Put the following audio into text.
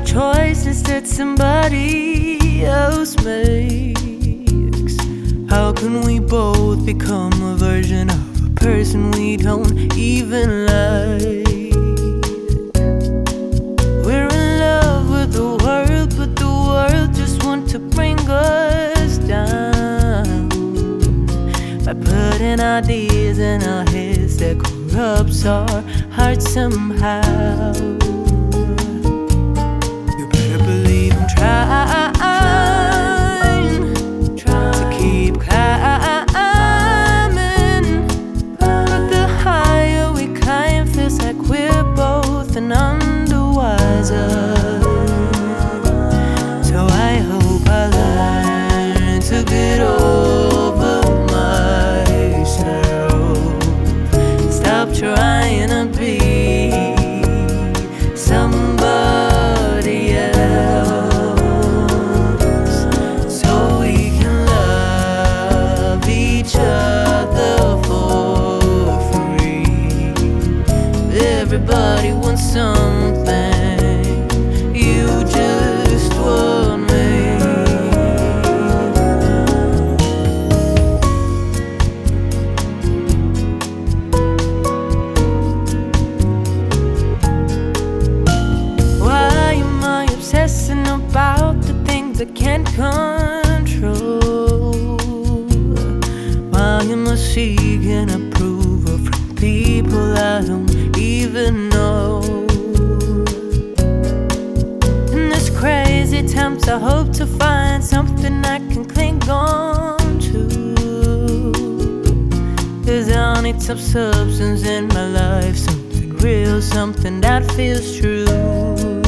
choices that somebody else makes. How can we both become a version of a person we don't even like? We're in love with the world, but the world just wants to bring us down by putting ideas in our heads that corrupts our hearts somehow. You better believe I'm trying to keep climbing, but the higher we climb feels like we're both none the wiser. So I hope I learn to get over myself, stop trying to be somebody else, so we can love each other for free. Everybody wants something, you just want me. Obsessing about the things I can't control, why am I seeking approval from people I don't even know? In this crazy attempt I hope to find something I can cling on to, 'cause I need some substance in my life, something real, something that feels true.